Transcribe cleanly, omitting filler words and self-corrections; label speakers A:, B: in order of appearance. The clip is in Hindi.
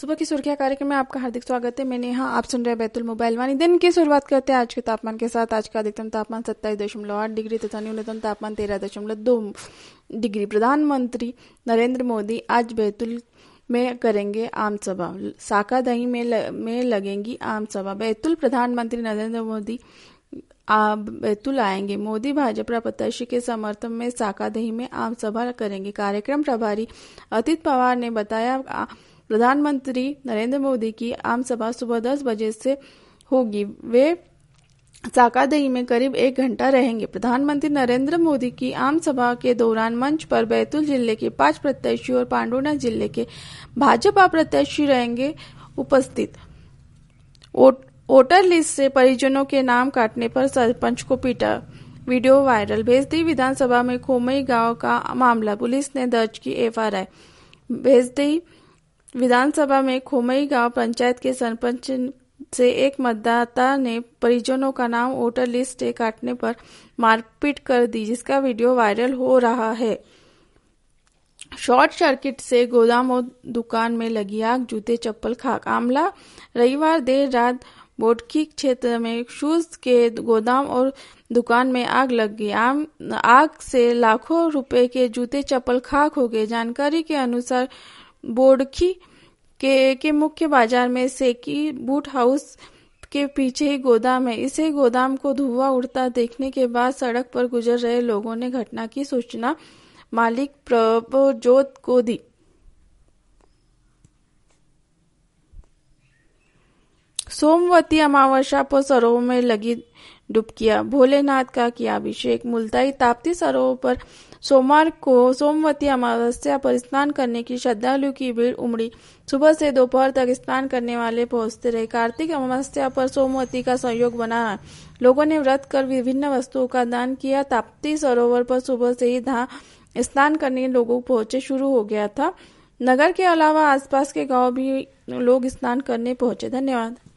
A: सुबह की सुर्खियां कार्यक्रम में आपका हार्दिक स्वागत है। मैं नेहा, आप सुन रहे हैं बैतुल मोबाइल वाणी। दिन की शुरुआत करते हैं आज के तापमान के साथ। आज का अधिकतम तापमान 27.8 डिग्री तथा न्यूनतम तापमान 13.2 डिग्री। प्रधानमंत्री नरेंद्र मोदी आज बैतुल में करेंगे आम सभा। साकादही में लगेंगी आम सभा। बैतुल प्रधानमंत्री नरेंद्र मोदी बैतुल आएंगे। मोदी भाजपा प्रत्याशी के समर्थन में साकादही में आम सभा करेंगे। कार्यक्रम प्रभारी अतीत पवार ने बताया, प्रधानमंत्री नरेंद्र मोदी की आम सभा सुबह 10 बजे से होगी। वे साकादही में करीब 1 घंटा रहेंगे। प्रधानमंत्री नरेंद्र मोदी की आम सभा के दौरान मंच पर बैतूल जिले के 5 प्रत्याशी और पांडुना जिले के भाजपा प्रत्याशी रहेंगे उपस्थित। वोटर लिस्ट से परिजनों के नाम काटने पर सरपंच को पीटा, वीडियो वायरल। भेजदी विधानसभा में खोमई गांव का मामला, पुलिस ने दर्ज की एफआईआर। भेजदी विधानसभा में खोमई गांव पंचायत के सरपंच से एक मतदाता ने परिजनों का नाम वोटर लिस्ट से काटने पर मारपीट कर दी, जिसका वीडियो वायरल हो रहा है। शॉर्ट सर्किट से गोदाम और दुकान में लगी आग, जूते चप्पल खाक। मामला रविवार देर रात बोडकी क्षेत्र में शूज के गोदाम और दुकान में आग लग गई। आग से लाखों रुपए के जूते चप्पल खाक हो गए। जानकारी के अनुसार बोडकी के मुख्य बाजार में सेकी बूट हाउस के पीछे ही गोदाम है। इसे गोदाम को धुआं उड़ता देखने के बाद सड़क पर गुजर रहे लोगों ने घटना की सूचना मालिक प्रभजोत को दी। सोमवती अमावस्या पर सरोवर में लगी डुबकियां, भोलेनाथ का किया अभिषेक। मुल्ताई ताप्ती सरोवर पर सोमवार को सोमवती अमावस्या पर स्नान करने की श्रद्धालुओं की भीड़ उमड़ी। सुबह से दोपहर तक स्नान करने वाले पहुंचते रहे। कार्तिक अमावस्या पर सोमवती का संयोग बना है। लोगों ने व्रत कर विभिन्न वस्तुओं का दान किया। ताप्ती सरोवर पर सुबह से ही स्नान करने लोगों पहुंचे शुरू हो गया था। नगर के अलावा आसपास के गांव भी लोग स्नान करने पहुंचे। धन्यवाद।